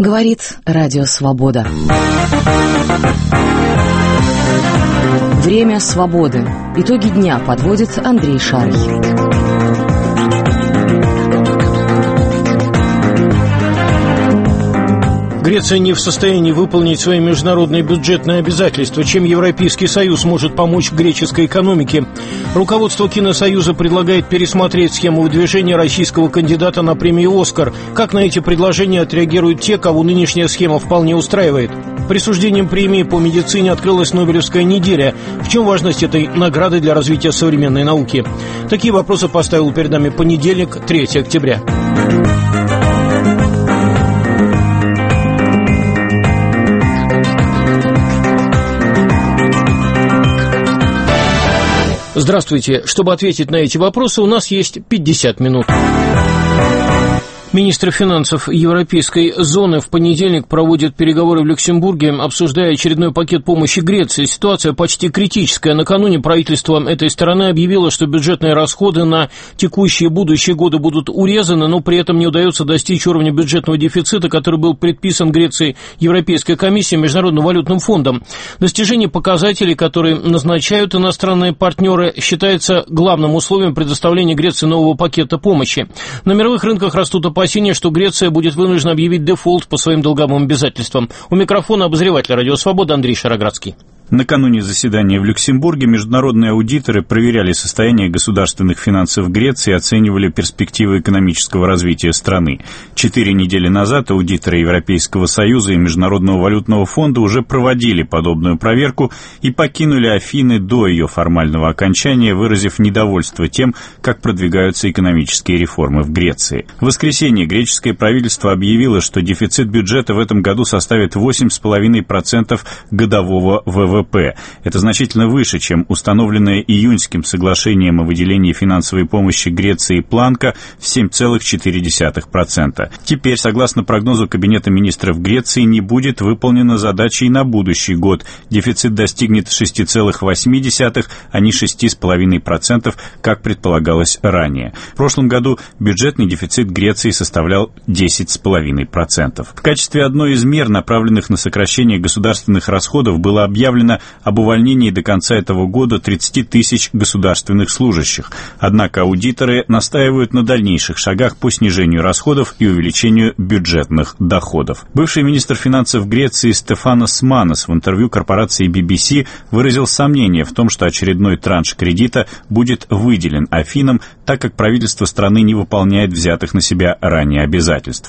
Говорит Радио Свобода. Время свободы. Итоги дня подводит Андрей Шарый. Греция не в состоянии выполнить свои международные бюджетные обязательства. Чем Европейский Союз может помочь греческой экономике? Руководство Киносоюза предлагает пересмотреть схему выдвижения российского кандидата на премию «Оскар». Как на эти предложения отреагируют те, кого нынешняя схема вполне устраивает? Присуждением премии по медицине открылась Нобелевская неделя. В чем важность этой награды для развития современной науки? Такие вопросы поставил перед нами понедельник, 3 октября. Здравствуйте. Чтобы ответить на эти вопросы, у нас есть 50 минут. Министр финансов Европейской зоны в понедельник проводит переговоры в Люксембурге, обсуждая очередной пакет помощи Греции. Ситуация почти критическая. Накануне правительство этой страны объявило, что бюджетные расходы на текущие и будущие годы будут урезаны, но при этом не удается достичь уровня бюджетного дефицита, который был предписан Греции Европейской комиссией и Международным валютным фондом. Достижение показателей, которые назначают иностранные партнеры, считается главным условием предоставления Греции нового пакета помощи. На мировых рынках растут опасения, что Греция будет вынуждена объявить дефолт по своим долговым обязательствам. У микрофона обозреватель «Радио Свобода» Андрей Шароградский. Накануне заседания в Люксембурге международные аудиторы проверяли состояние государственных финансов Греции и оценивали перспективы экономического развития страны. 4 недели назад аудиторы Европейского Союза и Международного валютного фонда уже проводили подобную проверку и покинули Афины до ее формального окончания, выразив недовольство тем, как продвигаются экономические реформы в Греции. В воскресенье греческое правительство объявило, что дефицит бюджета в этом году составит 8,5% годового ВВП. Это значительно выше, чем установленная июньским соглашением о выделении финансовой помощи Греции планка в 7,4%. Теперь, согласно прогнозу Кабинета министров Греции, не будет выполнена задача и на будущий год. Дефицит достигнет 6,8%, а не 6,5%, как предполагалось ранее. В прошлом году бюджетный дефицит Греции составлял 10,5%. В качестве одной из мер, направленных на сокращение государственных расходов, было объявлено об увольнении до конца этого года 30 тысяч государственных служащих. Однако аудиторы настаивают на дальнейших шагах по снижению расходов и увеличению бюджетных доходов. Бывший министр финансов Греции Стефанос Манос в интервью корпорации BBC выразил сомнение в том, что очередной транш кредита будет выделен Афинам, так как правительство страны не выполняет взятых на себя ранее обязательств.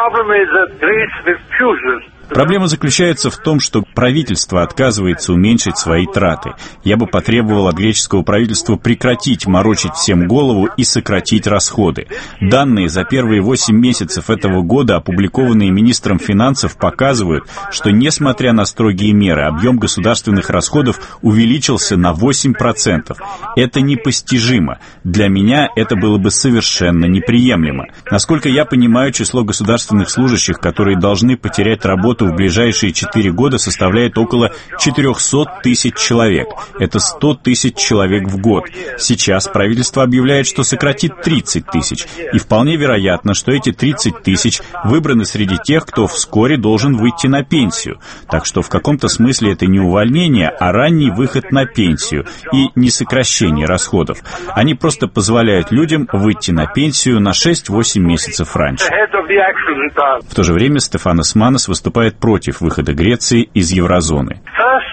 Проблема заключается в том, что правительство отказывается уменьшить свои траты. Я бы потребовал от греческого правительства прекратить морочить всем голову и сократить расходы. Данные за первые 8 месяцев этого года, опубликованные министром финансов, показывают, что, несмотря на строгие меры, объем государственных расходов увеличился на 8%. Это непостижимо. Для меня это было бы совершенно неприемлемо. Насколько я понимаю, число государственных служащих, которые должны потерять работу в ближайшие 4 года, составляет около 400 тысяч человек. Это 100 тысяч человек в год. Сейчас правительство объявляет, что сократит 30 тысяч. И вполне вероятно, что эти 30 тысяч выбраны среди тех, кто вскоре должен выйти на пенсию. Так что в каком-то смысле это не увольнение, а ранний выход на пенсию и не сокращение расходов. Они просто позволяют людям выйти на пенсию на 6-8 месяцев раньше. В то же время Стефанос Манос выступает против выхода Греции из еврозоны.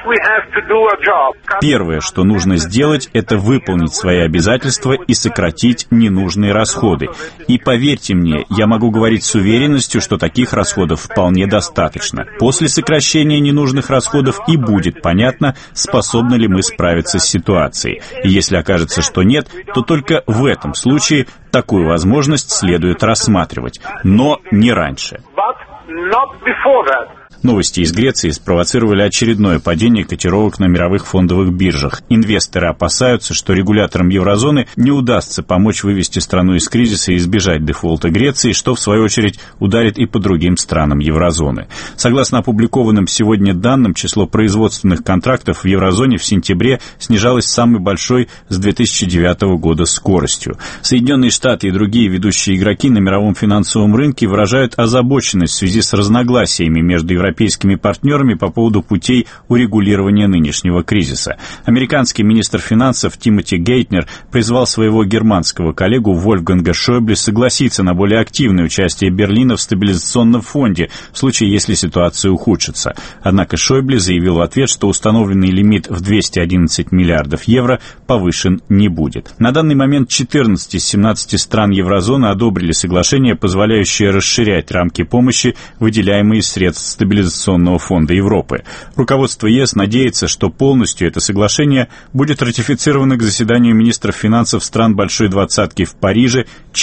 Первое, что нужно сделать, это выполнить свои обязательства и сократить ненужные расходы. И поверьте мне, я могу говорить с уверенностью, что таких расходов вполне достаточно. После сокращения ненужных расходов и будет понятно, способны ли мы справиться с ситуацией. И если окажется, что нет, то только в этом случае такую возможность следует рассматривать. Но не раньше. Not before that. Новости из Греции спровоцировали очередное падение котировок на мировых фондовых биржах. Инвесторы опасаются, что регуляторам еврозоны не удастся помочь вывести страну из кризиса и избежать дефолта Греции, что, в свою очередь, ударит и по другим странам еврозоны. Согласно опубликованным сегодня данным, число производственных контрактов в еврозоне в сентябре снижалось с самой большой с 2009 года скоростью. Соединенные Штаты и другие ведущие игроки на мировом финансовом рынке выражают озабоченность в связи с разногласиями между европейскими партнерами по поводу путей урегулирования нынешнего кризиса. Американский министр финансов Тимоти Гейтнер призвал своего германского коллегу Вольфганга Шойбле согласиться на более активное участие Берлина в стабилизационном фонде в случае, если ситуация ухудшится. Однако Шойбле заявил в ответ, что установленный лимит в 211 миллиардов евро повышен не будет. На данный момент 14 из 17 стран еврозоны одобрили соглашение, позволяющее расширять рамки помощи, выделяемые из средств Стабилизационного фонда Европы. Руководство ЕС надеется, что полностью это соглашение будет ратифицировано к заседанию министров финансов стран Большой Двадцатки в Париже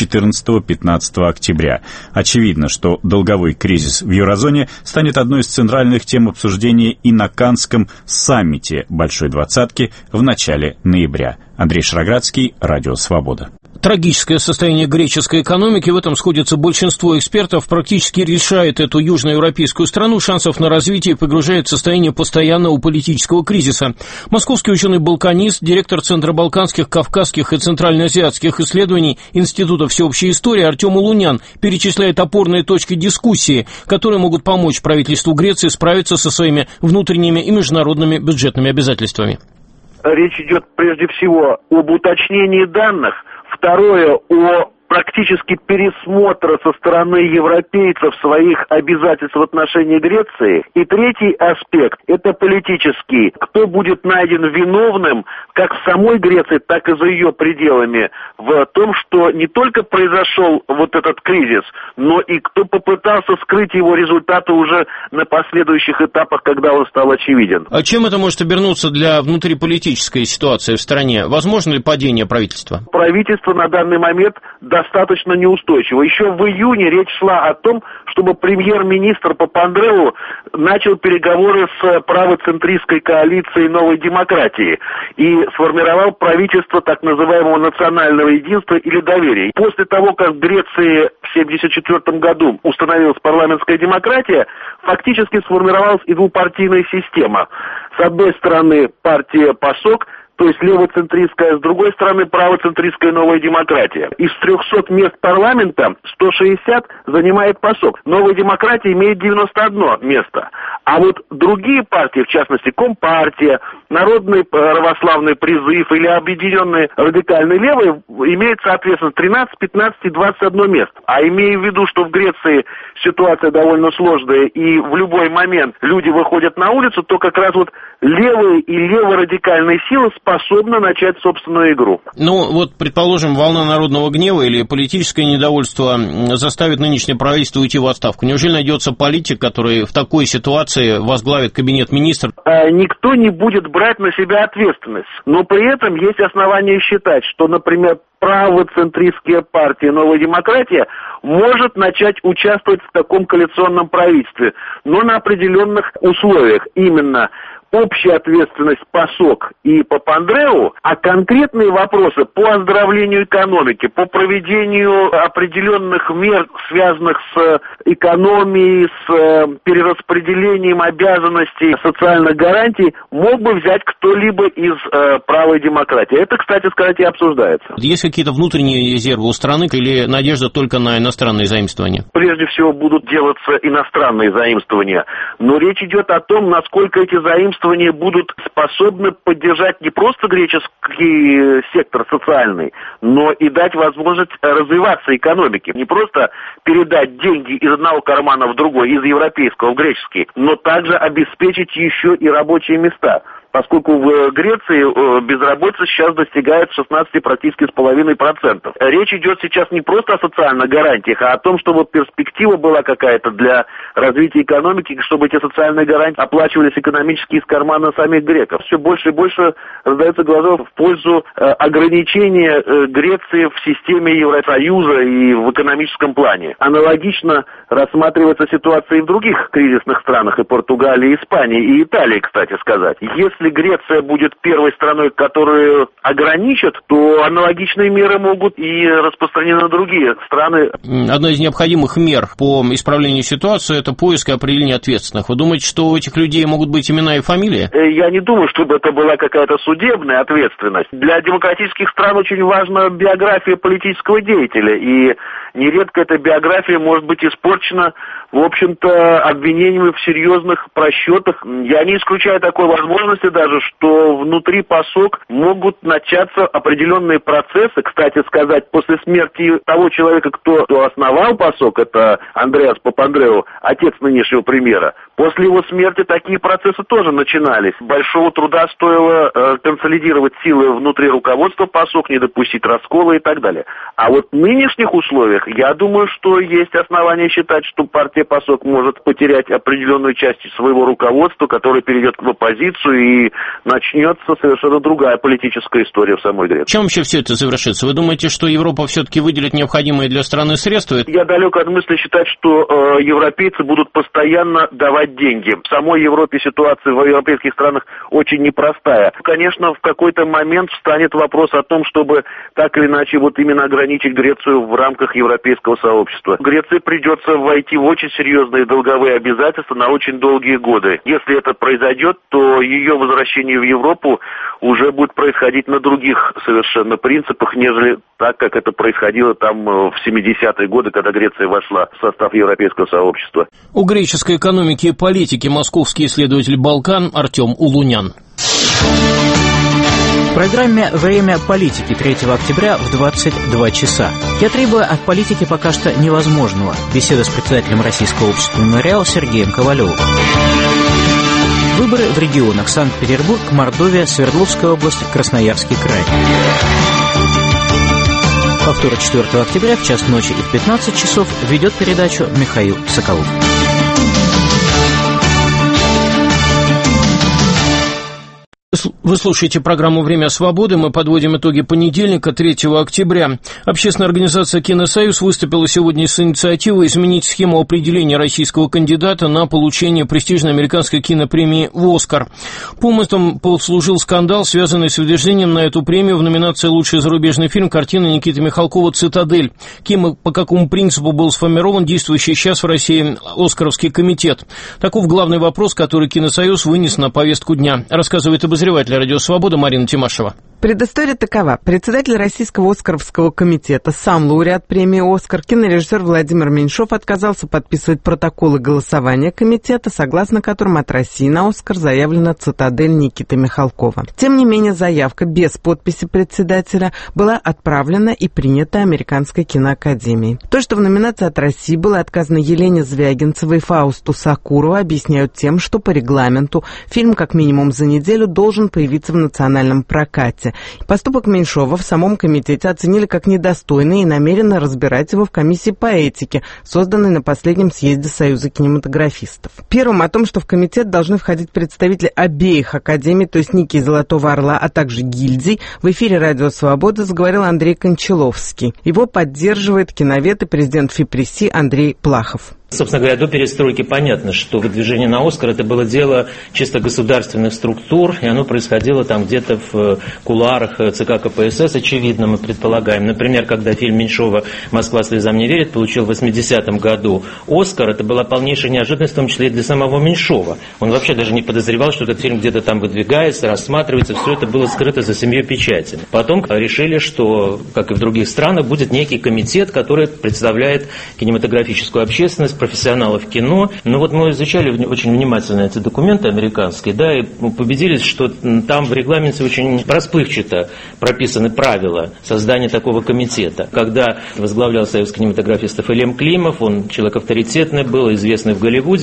14-15 октября. Очевидно, что долговой кризис в еврозоне станет одной из центральных тем обсуждения и на Каннском саммите Большой Двадцатки в начале ноября. Андрей Шароградский, Радио Свобода. Трагическое состояние греческой экономики, в этом сходится большинство экспертов, практически лишает эту южноевропейскую страну шансов на развитие и погружает в состояние постоянного политического кризиса. Московский ученый-балканист, директор Центра балканских, кавказских и центральноазиатских исследований Института всеобщей истории Артем Улунян перечисляет опорные точки дискуссии, которые могут помочь правительству Греции справиться со своими внутренними и международными бюджетными обязательствами. Речь идет прежде всего об уточнении данных. Второе, о практически пересмотра со стороны европейцев своих обязательств в отношении Греции. И третий аспект – это политический. Кто будет найден виновным, как в самой Греции, так и за ее пределами, в том, что не только произошел вот этот кризис, но и кто попытался скрыть его результаты уже на последующих этапах, когда он стал очевиден. А чем это может обернуться для внутриполитической ситуации в стране? Возможно ли падение правительства? Правительство на данный момент достаточно неустойчиво. Еще в июне речь шла о том, чтобы премьер-министр Папандреу начал переговоры с правоцентристской коалицией «Новой демократии» и сформировал правительство так называемого национального единства или доверия. После того, как в Греции в 1974 году установилась парламентская демократия, фактически сформировалась и двупартийная система. С одной стороны партия ПАСОК, то есть левоцентристская, с другой стороны правоцентристская «Новая демократия». Из 300 мест парламента 160 занимает ПАСОК. «Новая демократия» имеет 91 место. А вот другие партии, в частности Компартия, Народный православный призыв или Объединенные радикальные левые, имеют, соответственно, 13, 15 и 21 место. А имея в виду, что в Греции ситуация довольно сложная и в любой момент люди выходят на улицу, то как раз вот левые и леворадикальные силы способны начать собственную игру. Ну, вот, предположим, волна народного гнева или политическое недовольство заставит нынешнее правительство уйти в отставку. Неужели найдется политик, который в такой ситуации возглавит кабинет министров? Никто не будет брать на себя ответственность. Но при этом есть основания считать, что, например, правоцентристская партия «Новая демократия» может начать участвовать в таком коалиционном правительстве, но на определенных условиях. Именно общая ответственность ПАСОК и Папандреу, а конкретные вопросы по оздоровлению экономики, по проведению определенных мер, связанных с экономией, с перераспределением обязанностей, социальных гарантий, мог бы взять кто-либо из правой демократии. Это, кстати сказать, и обсуждается. Есть какие-то внутренние резервы у страны или надежда только на иностранные заимствования? Прежде всего будут делаться иностранные заимствования, но речь идет о том, насколько эти заимствования будут способны поддержать не просто греческий сектор социальный, но и дать возможность развиваться экономике. Не просто передать деньги из одного кармана в другой, из европейского в греческий, но также обеспечить еще и рабочие места. поскольку в Греции безработица сейчас достигает 16 практически с половиной %. Речь идет сейчас не просто о социальных гарантиях, а о том, чтобы перспектива была какая-то для развития экономики, чтобы эти социальные гарантии оплачивались экономически из кармана самих греков. Все больше и больше раздается глаза в пользу ограничения Греции в системе Евросоюза и в экономическом плане. Аналогично рассматривается ситуация и в других кризисных странах, и Португалии, и Испании, и Италии, кстати сказать. Если Греция будет первой страной, которую ограничат, то аналогичные меры могут и распространены на другие страны. Одна из необходимых мер по исправлению ситуации – это поиск и определение ответственных. Вы думаете, что у этих людей могут быть имена и фамилии? Я не думаю, чтобы это была какая-то судебная ответственность. Для демократических стран очень важна биография политического деятеля, и нередко эта биография может быть испорчена, в общем-то, обвинениями в серьезных просчетах. Я не исключаю такой возможности даже, что внутри ПАСОК могут начаться определенные процессы. Кстати сказать, после смерти того человека, кто основал ПАСОК, это Андреас Папандреу, отец нынешнего премьера, после его смерти такие процессы тоже начинались. Большого труда стоило консолидировать силы внутри руководства ПАСОК, не допустить раскола и так далее. А вот в нынешних условиях, я думаю, что есть основания считать, что партия ПАСОК может потерять определенную часть своего руководства, которое перейдет в оппозицию, и начнется совершенно другая политическая история в самой Греции. Чем вообще все это завершится? Вы думаете, что Европа все-таки выделит необходимые для страны средства? Я далек от мысли считать, что европейцы будут постоянно давать деньги. В самой Европе ситуация в европейских странах очень непростая. Конечно, в какой-то момент встанет вопрос о том, чтобы так или иначе вот именно ограничить Грецию в рамках европейского сообщества. Греции придется войти в очень серьезные долговые обязательства на очень долгие годы. Если это произойдет, то ее возвращение в Европу уже будет происходить на других совершенно принципах, нежели так, как это происходило там в 70-е годы, когда Греция вошла в состав европейского сообщества. У греческой экономики и политики московский исследователь «Балкан» Артем Улунян. В программе «Время политики» 3 октября в 22 часа. Я требую от политики пока что невозможного. Беседа с председателем Российского общества «Мемориал» Сергеем Ковалевым. Выборы в регионах: Санкт-Петербург, Мордовия, Свердловская область, Красноярский край. Повтор 4 октября в час ночи и в 15 часов ведет передачу Михаил Соколов. Вы слушаете программу «Время свободы». Мы подводим итоги понедельника, 3 октября. Общественная организация «Киносоюз» выступила сегодня с инициативой изменить схему определения российского кандидата на получение престижной американской кинопремии «Оскар». Поводом послужил скандал, связанный с выдвижением на эту премию в номинации «Лучший зарубежный фильм» картины Никиты Михалкова «Цитадель». Кем и по какому принципу был сформирован действующий сейчас в России Оскаровский комитет? Таков главный вопрос, который «Киносоюз» вынес на повестку дня. Рассказывает обозреватель «Радио Свобода» Марина Тимашева. Предыстория такова. Председатель Российского Оскаровского комитета, сам лауреат премии «Оскар», кинорежиссер Владимир Меньшов отказался подписывать протоколы голосования комитета, согласно которым от России на «Оскар» заявлена «Цитадель» Никиты Михалкова. Тем не менее, заявка без подписи председателя была отправлена и принята Американской киноакадемией. То, что в номинации от России было отказано Елене Звягинцевой и Фаусту Сакурову, объясняют тем, что по регламенту фильм как минимум за неделю должен появиться в национальном прокате. Поступок Меньшова в самом комитете оценили как недостойный и намеренно разбирать его в комиссии по этике, созданной на последнем съезде Союза кинематографистов. Первым о том, что в комитет должны входить представители обеих академий, то есть Ники и Золотого Орла, а также гильдий, в эфире «Радио Свобода» заговорил Андрей Кончаловский. Его поддерживает киновед и президент ФИПРИСИ Андрей Плахов. Собственно говоря, до перестройки понятно, что выдвижение на «Оскар» это было дело чисто государственных структур, и оно происходило там где-то в кулуарах ЦК КПСС, очевидно, мы предполагаем. Например, когда фильм Меньшова «Москва слезам не верит» получил в 80-м году «Оскар», это была полнейшая неожиданность, в том числе и для самого Меньшова. Он вообще даже не подозревал, что этот фильм где-то там выдвигается, рассматривается, все это было скрыто за 7 печатями. Потом решили, что, как и в других странах, будет некий комитет, который представляет кинематографическую общественность, профессионалов кино. Но вот мы изучали очень внимательно эти документы американские, да, и убедились, что там в регламенте очень расплывчато прописаны правила создания такого комитета. Когда возглавлял Союз кинематографистов Элем Климов, он человек авторитетный был, известный в Голливуде,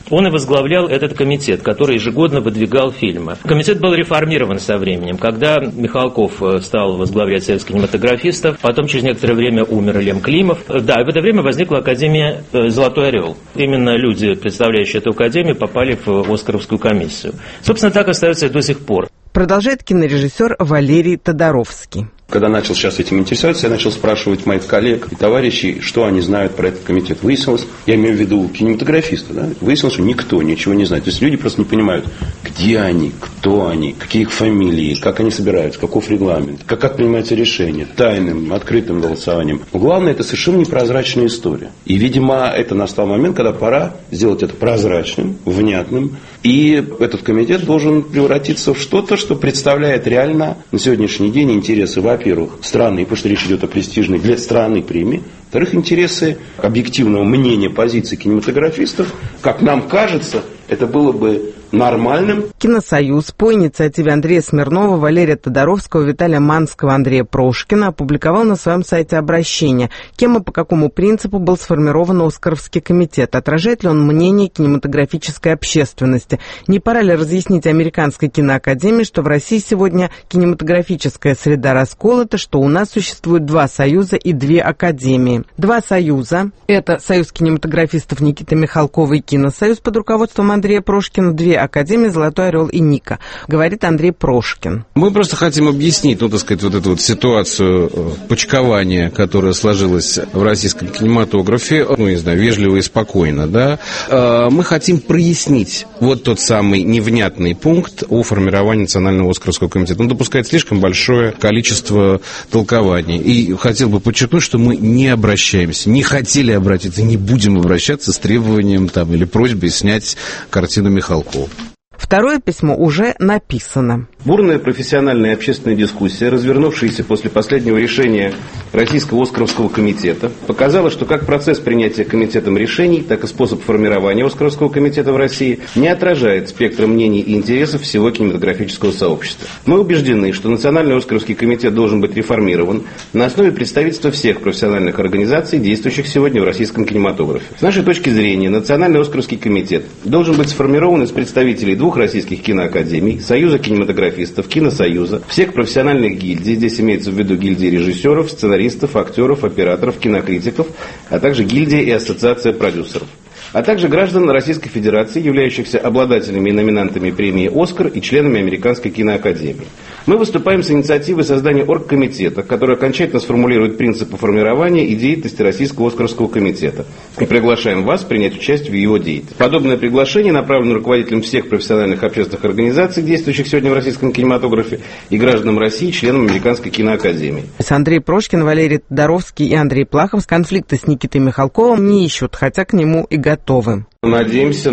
Он и возглавлял этот комитет, который ежегодно выдвигал фильмы. Комитет был реформирован со временем. Когда Михалков стал возглавлять Союз кинематографистов, потом через некоторое время умер Лем Климов. Да, и в это время возникла Академия «Золотой орел». Именно люди, представляющие эту академию, попали в Оскаровскую комиссию. Собственно, так остается и до сих пор. Продолжает кинорежиссер Валерий Тодоровский. Когда начал сейчас этим интересоваться, я начал спрашивать моих коллег и товарищей, что они знают про этот комитет. Выяснилось, я имею в виду кинематографисты, да? Выяснилось, что никто ничего не знает. То есть люди просто не понимают, где они, кто они, какие их фамилии, как они собираются, каков регламент, как принимаются решения, тайным, открытым голосованием. Но главное, это совершенно непрозрачная история. И, видимо, это настал момент, когда пора сделать это прозрачным, внятным. И этот комитет должен превратиться в что-то, что представляет реально на сегодняшний день интересы, во-первых, страны, потому что речь идет о престижной для страны премии. Во-вторых, интересы объективного мнения позиции кинематографистов. Как нам кажется, это было бы нормальным. Киносоюз по инициативе Андрея Смирнова, Валерия Тодоровского, Виталия Манского, Андрея Прошкина опубликовал на своем сайте обращение, кем и по какому принципу был сформирован Оскаровский комитет, отражает ли он мнение кинематографической общественности, не пора ли разъяснить Американской киноакадемии, что в России сегодня кинематографическая среда расколота, что у нас существует 2 союза и 2 академии. 2 союза – это Союз кинематографистов Никиты Михалкова и Киносоюз под руководством Андрея Прошкина, 2 академии «Золотой орел» и «Ника», говорит Андрей Прошкин. Мы просто хотим объяснить, вот эту вот ситуацию почкования, которая сложилась в российском кинематографе, вежливо и спокойно, да. Мы хотим прояснить вот тот самый невнятный пункт о формировании Национального Оскаровского комитета. Он допускает слишком большое количество толкований. И хотел бы подчеркнуть, что мы не обращаемся, не хотели обратиться, не будем обращаться с требованием или просьбой снять картину Михалкова. Второе письмо уже написано. Бурная профессиональная и общественная дискуссия, развернувшаяся после последнего решения Российского Оскаровского комитета, показала, что как процесс принятия комитетом решений, так и способ формирования Оскаровского комитета в России не отражает спектра мнений и интересов всего кинематографического сообщества. Мы убеждены, что Национальный Оскаровский комитет должен быть реформирован на основе представительства всех профессиональных организаций, действующих сегодня в российском кинематографе. С нашей точки зрения, Национальный Оскаровский комитет должен быть сформирован из представителей 2 российских киноакадемий, Союза кинематографистов, Киносоюза, всех профессиональных гильдий, здесь имеется в виду гильдии режиссеров, сценаристов, актеров, операторов, кинокритиков, а также гильдия и ассоциация продюсеров, а также граждан Российской Федерации, являющихся обладателями и номинантами премии «Оскар» и членами Американской киноакадемии. Мы выступаем с инициативой создания оргкомитета, который окончательно сформулирует принципы формирования и деятельности Российского Оскаровского комитета. И приглашаем вас принять участие в его деятельности. Подобное приглашение направлено руководителям всех профессиональных общественных организаций, действующих сегодня в российском кинематографе, и гражданам России, членам Американской киноакадемии. Андрей Прошкин, Валерий Тодоровский и Андрей Плахов конфликты с Никитой Михалковым не ищут, хотя к нему и готовы. Надеемся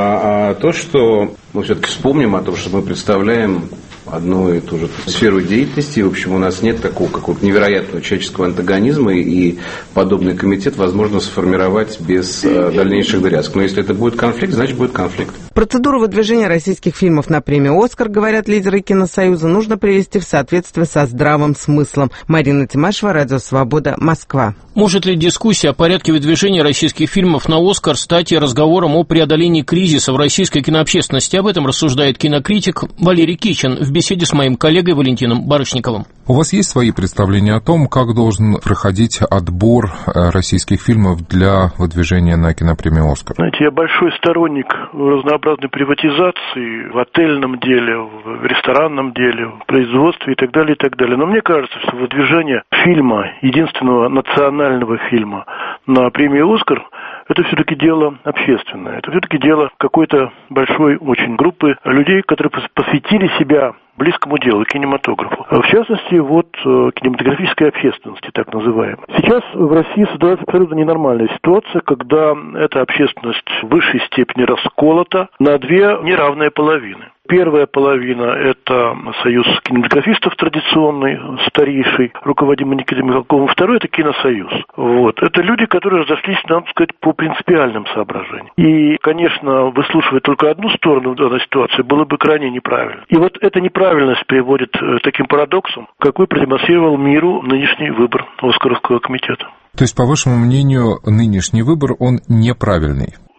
на то, что мы все-таки вспомним о том, что мы представляем одну и ту же сферу деятельности. И, в общем, у нас нет такого какого-то невероятного человеческого антагонизма, и подобный комитет возможно сформировать без дальнейших дрязг. Но если это будет конфликт, значит будет конфликт. Процедуру выдвижения российских фильмов на премию «Оскар», говорят лидеры Киносоюза, нужно привести в соответствие со здравым смыслом. Марина Тимашева, Радио Свобода, Москва. Может ли дискуссия о порядке выдвижения российских фильмов на «Оскар» стать разговором о преодолении кризиса в российской кинообщественности? Об этом рассуждает кинокритик Валерий Кичин в беседе с моим коллегой Валентином Барышниковым. У вас есть свои представления о том, как должен проходить отбор российских фильмов для выдвижения на кинопремию «Оскар»? Знаете, я большой сторонник разнообразной приватизации в отельном деле, в ресторанном деле, в производстве и так далее, и так далее. Но мне кажется, что выдвижение фильма, единственного национального фильма на премию «Оскар», это все-таки дело общественное. Это все-таки дело какой-то большой очень группы людей, которые посвятили себя близкому делу, кинематографу. В частности, кинематографической общественности, так называемой. Сейчас в России создается абсолютно ненормальная ситуация, когда эта общественность в высшей степени расколота на 2 неравные половины. Первая половина – это союз кинематографистов традиционный, старейший, руководимый Никитой Михалковым. Второй – это Киносоюз. Это люди, которые разошлись, надо сказать, по принципиальным соображениям. И, конечно, выслушивать только одну сторону в данной ситуации было бы крайне неправильно. И эта неправильность приводит к таким парадоксам, какой продемонстрировал миру нынешний выбор Оскаровского комитета. То есть, по вашему мнению, нынешний выбор, он неправильный?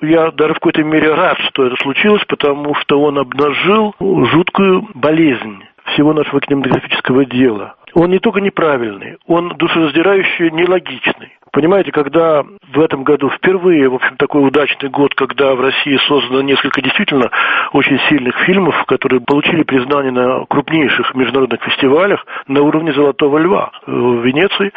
я даже в какой-то мере рад, что это случилось, потому что он обнажил жуткую болезнь всего нашего кинематографического дела. Он не только неправильный, он душераздирающий, нелогичный. Понимаете, когда в этом году впервые, в общем, такой удачный год, когда в России создано несколько действительно очень сильных фильмов, которые получили признание на крупнейших международных фестивалях на уровне «Золотого льва» в Венеции,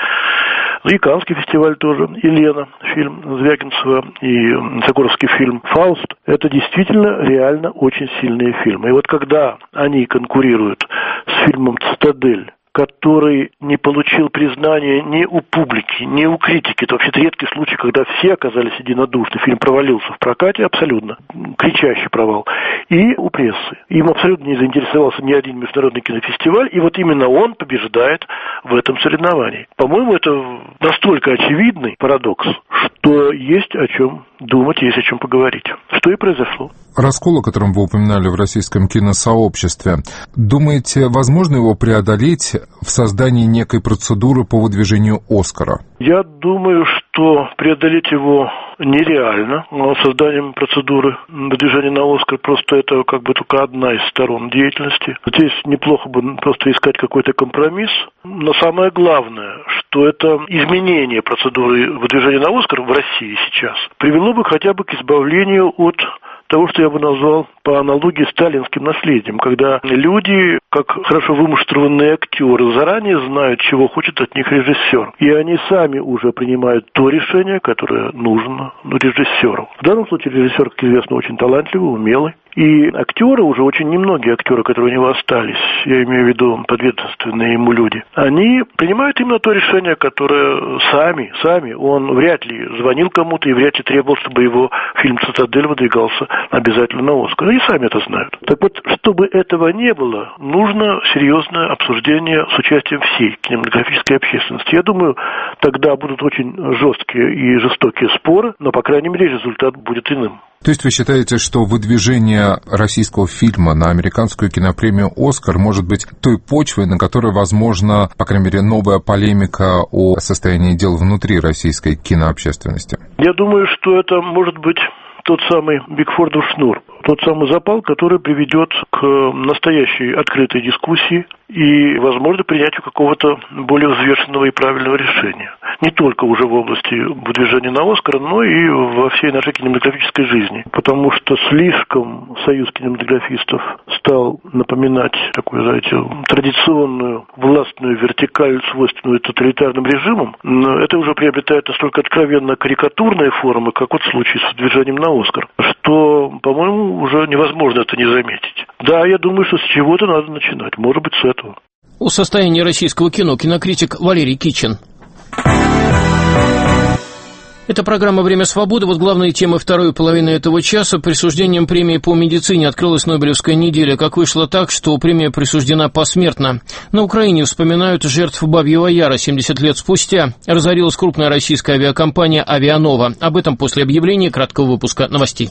и Каннский фестиваль тоже, и «Лена», фильм Звягинцева, и Сокуровский фильм «Фауст». Это действительно реально очень сильные фильмы. И вот когда они конкурируют с фильмом «Цитадель», который не получил признания ни у публики, ни у критики. Это вообще редкий случай, когда все оказались единодушны. Фильм провалился в прокате абсолютно. Кричащий провал. И у прессы. Им абсолютно не заинтересовался ни один международный кинофестиваль. И вот именно он побеждает в этом соревновании. По-моему, это настолько очевидный парадокс, что есть о чем думать, есть о чем поговорить. Что и произошло. Раскол, о котором вы упоминали в российском киносообществе, думаете, возможно его преодолеть в создании некой процедуры по выдвижению «Оскара»? Я думаю, что преодолеть его нереально. Созданием процедуры выдвижения на «Оскар» просто это как бы только одна из сторон деятельности. Здесь неплохо бы просто искать какой-то компромисс. Но самое главное, что это изменение процедуры выдвижения на «Оскар» в России сейчас привело бы хотя бы к избавлению от того, что я бы назвал по аналогии сталинским наследием, когда люди, как хорошо вымуштрованные актеры, заранее знают, чего хочет от них режиссер. И они сами уже принимают то решение, которое нужно режиссеру. В данном случае режиссер, как известно, очень талантливый, умелый. И актеры, уже очень немногие актеры, которые у него остались, я имею в виду подведомственные ему люди, они принимают именно то решение, которое сами, он вряд ли звонил кому-то и вряд ли требовал, чтобы его фильм «Цитадель» выдвигался обязательно на «Оскар». Они сами это знают. Так вот, чтобы этого не было, нужно серьезное обсуждение с участием всей кинематографической общественности. Я думаю, тогда будут очень жесткие и жестокие споры, но, по крайней мере, результат будет иным. То есть вы считаете, что выдвижение российского фильма на американскую кинопремию «Оскар» может быть той почвой, на которой, возможно, по крайней мере, новая полемика о состоянии дел внутри российской кинообщественности? Я думаю, что это может быть тот самый Бигфордов шнур, тот самый запал, который приведет к настоящей открытой дискуссии и, возможно, принятию какого-то более взвешенного и правильного решения. Не только уже в области выдвижения на «Оскар», но и во всей нашей кинематографической жизни. Потому что слишком Союз кинематографистов стал напоминать такую, знаете, традиционную властную вертикаль, свойственную тоталитарным режимам. Но это уже приобретает настолько откровенно карикатурные формы, как вот в случае с выдвижением на «Оскар», что, по-моему, уже невозможно это не заметить. Да, я думаю, что с чего-то надо начинать. Может быть, с этого. О состоянии российского кино кинокритик Валерий Кичин. Это программа «Время свободы». Вот главные темы второй половины этого часа. Присуждением премии по медицине открылась Нобелевская неделя. Как вышло так, что премия присуждена посмертно. На Украине вспоминают жертв Бабьего Яра 70 лет спустя. Разорилась крупная российская авиакомпания «Авианова». Об этом после объявления краткого выпуска новостей.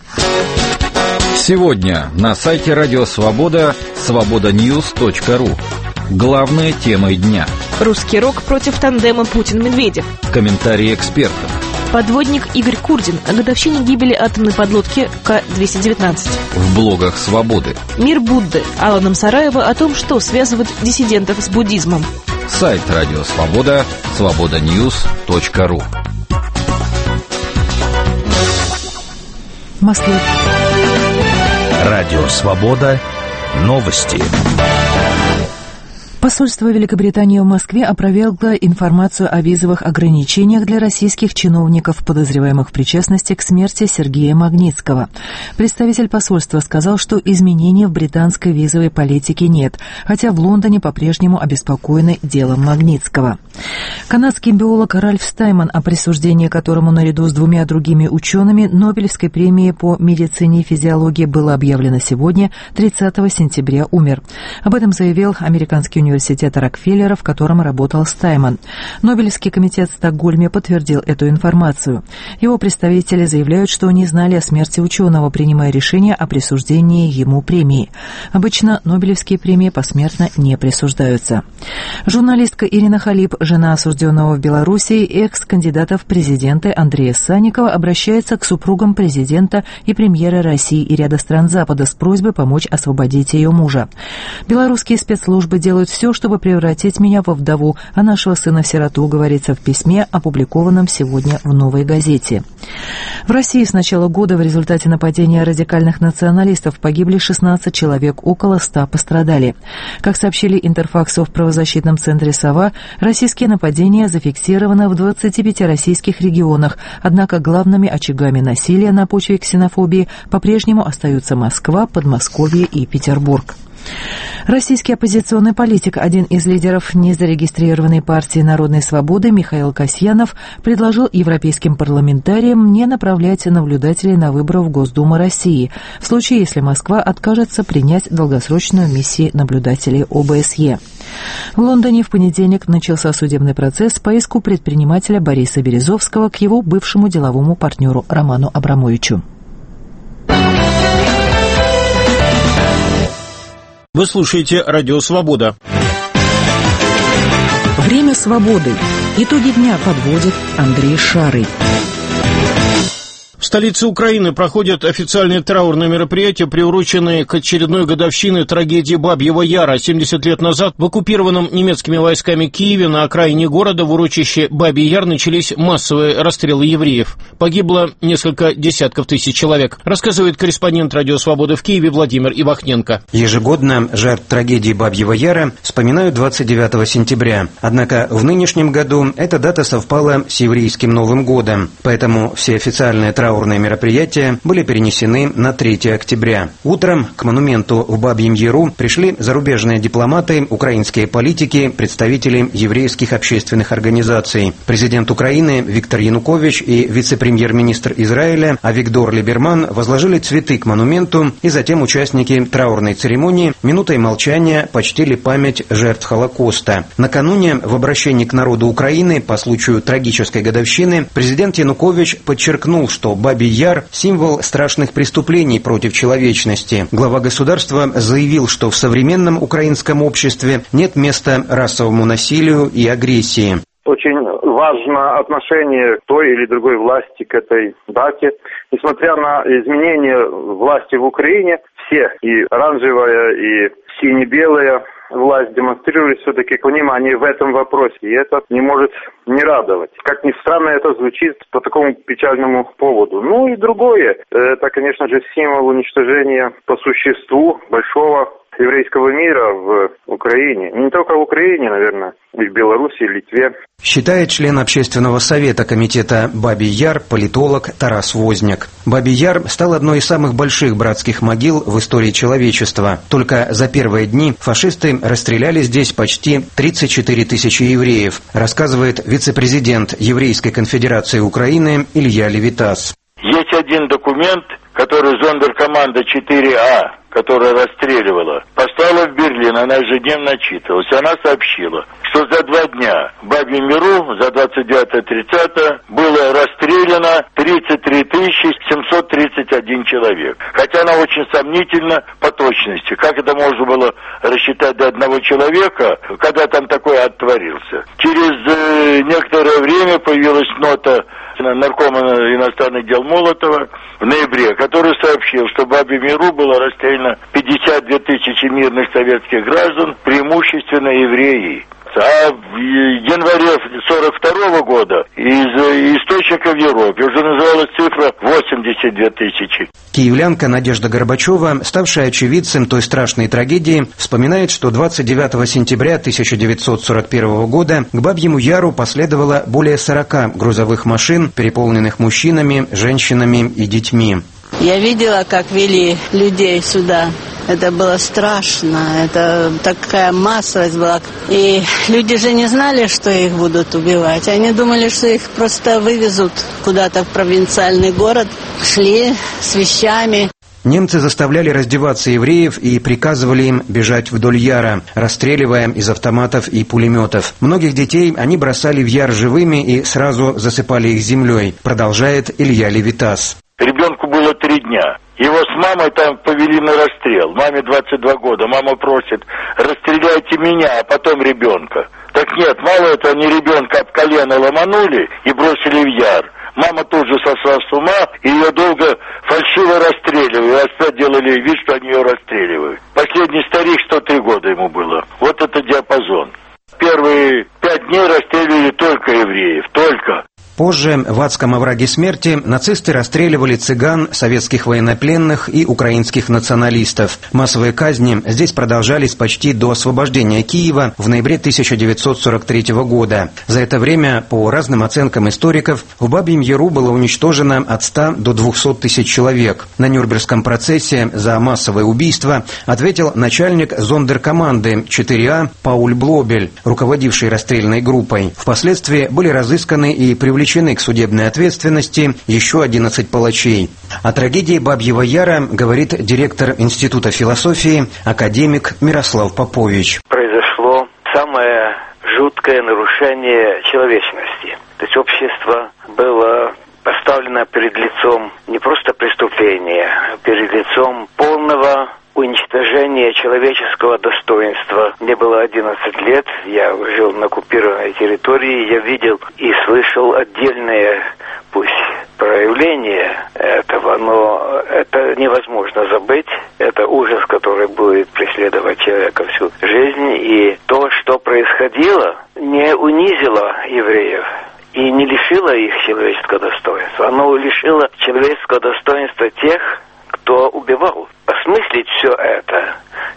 Сегодня на сайте Радио Свобода свободаньюз.ру. Главные темы дня. Русский рок против тандема Путин-Медведев. Комментарии экспертов. Подводник Игорь Курдин о годовщине гибели атомной подлодки К-219. В блогах Свободы. Мир Будды Алана Сараева о том, что связывает диссидентов с буддизмом. Сайт Радио Свобода свободаньюз.ру. Москва. Радио Свобода. Новости. Посольство Великобритании в Москве опровергло информацию о визовых ограничениях для российских чиновников, подозреваемых в причастности к смерти Сергея Магнитского. Представитель посольства сказал, что изменений в британской визовой политике нет, хотя в Лондоне по-прежнему обеспокоены делом Магнитского. Канадский биолог Ральф Стайман, о присуждении которому наряду с двумя другими учеными Нобелевской премии по медицине и физиологии было объявлено сегодня, 30 сентября, умер. Об этом заявил Американский университет университета Рокфеллера, в котором работал Стайман. Нобелевский комитет в Стокгольме подтвердил эту информацию. Его представители заявляют, что не знали о смерти ученого, принимая решение о присуждении ему премии. Обычно Нобелевские премии посмертно не присуждаются. Журналистка Ирина Халип, жена осужденного в Белоруссии экс-кандидата в президенты Андрея Санникова, обращается к супругам президента и премьера России и ряда стран Запада с просьбой помочь освободить ее мужа. «Белорусские спецслужбы делают все, чтобы превратить меня во вдову, а нашего сына в сироту», говорится в письме, опубликованном сегодня в «Новой газете». В России с начала года в результате нападения радикальных националистов погибли 16 человек, около 100 пострадали. Как сообщили Интерфаксу в правозащитном центре «Сова», российские нападения зафиксированы в 25 российских регионах, однако главными очагами насилия на почве ксенофобии по-прежнему остаются Москва, Подмосковье и Петербург. Российский оппозиционный политик, один из лидеров незарегистрированной партии «Народной свободы» Михаил Касьянов предложил европейским парламентариям не направлять наблюдателей на выборы в Госдуму России, в случае, если Москва откажется принять долгосрочную миссию наблюдателей ОБСЕ. В Лондоне в понедельник начался судебный процесс по иску предпринимателя Бориса Березовского к его бывшему деловому партнеру Роману Абрамовичу. Вы слушаете «Радио Свобода». Время свободы. Итоги дня подводит Андрей Шарый. В столице Украины проходят официальные траурные мероприятия, приуроченные к очередной годовщине трагедии Бабьего Яра. 70 лет назад в оккупированном немецкими войсками Киеве на окраине города в урочище Бабий Яр начались массовые расстрелы евреев. Погибло несколько десятков тысяч человек, рассказывает корреспондент «Радио Свободы» в Киеве Владимир Ивахненко. Ежегодно жертв трагедии Бабьего Яра вспоминают 29 сентября. Однако в нынешнем году эта дата совпала с еврейским Новым годом, поэтому все официальные траурные мероприятия были перенесены на 3 октября. Утром к монументу в Бабьем Яру пришли зарубежные дипломаты, украинские политики, представители еврейских общественных организаций. Президент Украины Виктор Янукович и вице-премьер-министр Израиля Авигдор Либерман возложили цветы к монументу, и затем участники траурной церемонии минутой молчания почтили память жертв Холокоста. Накануне в обращении к народу Украины по случаю трагической годовщины президент Янукович подчеркнул, что Бабий Яр – символ страшных преступлений против человечности. Глава государства заявил, что в современном украинском обществе нет места расовому насилию и агрессии. Очень важно отношение той или другой власти к этой дате. Несмотря на изменения власти в Украине, все, и оранжевая, и сине-белая власть демонстрирует все-таки понимание в этом вопросе, и это не может не радовать. Как ни странно это звучит по такому печальному поводу. Ну и другое, это, конечно же, символ уничтожения по существу большого еврейского мира в Украине. Не только в Украине, наверное, и в Беларуси, и в Литве. Считает член общественного совета комитета «Бабий Яр» политолог Тарас Возняк. Бабий Яр стал одной из самых больших братских могил в истории человечества. Только за первые дни фашисты расстреляли здесь почти 34 тысячи евреев, рассказывает вице-президент Еврейской конфедерации Украины Илья Левитас. Есть один документ, который зондеркоманда 4А, которая расстреливала, послала в Берлин, она ежедневно отчитывалась. Она сообщила, что за 2 дня в Бабьем Яру, за 29-30 было расстреляно 33 731 человек. Хотя она очень сомнительна по точности. Как это можно было рассчитать до одного человека, когда там такое оттворился? Через некоторое время появилась нота наркома иностранных дел Молотова в ноябре, который сообщил, что в Бабьем Яру было расстреляно 52 тысячи мирных советских граждан, преимущественно евреи. А в январе 1942 года из источника в Европе уже называлась цифра 82 тысячи. Киевлянка Надежда Горбачева, ставшая очевидцем той страшной трагедии, вспоминает, что 29 сентября 1941 года к Бабьему Яру последовало более 40 грузовых машин, переполненных мужчинами, женщинами и детьми. Я видела, как вели людей сюда. Это было страшно, это такая массовость была. И люди же не знали, что их будут убивать. Они думали, что их просто вывезут куда-то в провинциальный город. Шли с вещами. Немцы заставляли раздеваться евреев и приказывали им бежать вдоль яра, расстреливая из автоматов и пулеметов. Многих детей они бросали в яр живыми и сразу засыпали их землей, продолжает Илья Левитас. Ребенку было 3 дня. Его с мамой там повели на расстрел. Маме 22 года. Мама просит: расстреляйте меня, а потом ребенка. Так нет, мало этого, они ребенка об колено ломанули и бросили в яр. Мама тут же сошла с ума, и ее долго фальшиво расстреливали. И опять делали вид, что они ее расстреливают. Последний старик, 103 года ему было. Вот это диапазон. Первые 5 дней расстреливали только евреев. Только. Позже в адском овраге смерти нацисты расстреливали цыган, советских военнопленных и украинских националистов. Массовые казни здесь продолжались почти до освобождения Киева в ноябре 1943 года. За это время, по разным оценкам историков, в Бабьем Яру было уничтожено от 100 до 200 тысяч человек. На Нюрнбергском процессе за массовое убийство ответил начальник зондеркоманды 4А Пауль Блобель, руководивший расстрельной группой. Впоследствии были разысканы и привлечены к судебной ответственности еще 11 палачей. О трагедии Бабьего Яра говорит директор Института философии, академик Мирослав Попович. Произошло самое жуткое нарушение человечности. То есть общество было поставлено перед лицом не просто преступления, а перед лицом полного уничтожение человеческого достоинства. Мне было 11 лет, я жил на оккупированной территории, я видел и слышал отдельные, пусть проявления этого, но это невозможно забыть. Это ужас, который будет преследовать человека всю жизнь. И то, что происходило, не унизило евреев и не лишило их человеческого достоинства. Оно лишило человеческого достоинства тех, кто убивал. Осмыслить все это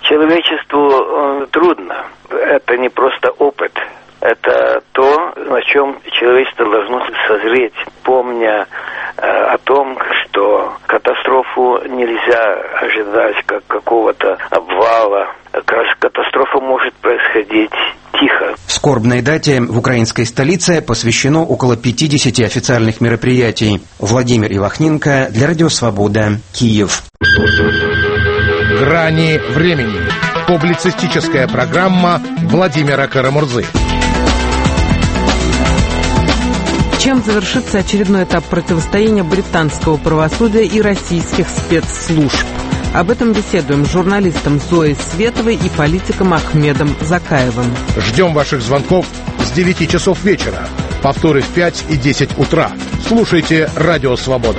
человечеству трудно. Это не просто опыт. Это то, на чем человечество должно созреть, помня о том, что катастрофу нельзя ожидать как какого-то обвала. Катастрофа может происходить тихо. Скорбной дате в украинской столице посвящено около 50 официальных мероприятий. Владимир Ивахненко для Радио Свобода, Киев. «Грани времени». Публицистическая программа Владимира Карамурзы. Чем завершится очередной этап противостояния британского правосудия и российских спецслужб? Об этом беседуем с журналистом Зоей Световой и политиком Ахмедом Закаевым. Ждем ваших звонков с 9 часов вечера. Повторы в 5 и 10 утра. Слушайте «Радио Свобода».